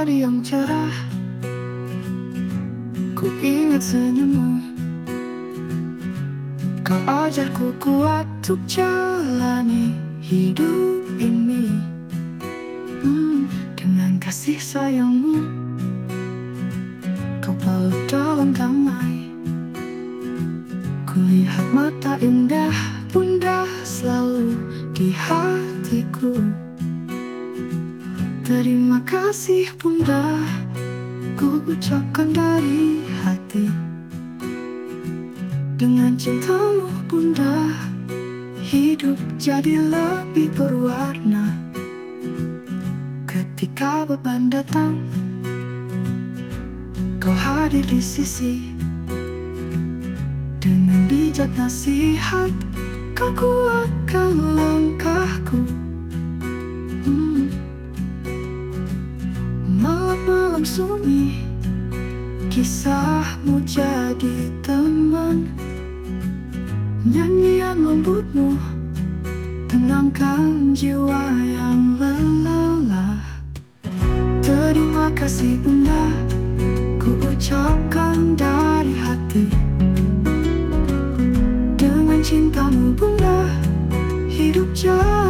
hari yang cerah, ku ingat senyummu. Kau ajarku kuat untuk jalani hidup ini. Dengan kasih sayangmu, kau peluk dalam damai. Kulihat mata indah Bunda selalu di hatiku. Terima kasih Bunda, ku ucapkan dari hati. Dengan cintamu Bunda, hidup jadi lebih berwarna. Ketika beban datang, kau hadir di sisi. Dengan bijak nasihat, kau kuatkan langkahku. Malam-malam sunyi, kisahmu jadi teman. Nyanyian lembutmu tenangkan jiwa yang lelah. Terima kasih Bunda, ku ucapkan dari hati. Dengan cintamu Bunda, hidup jadi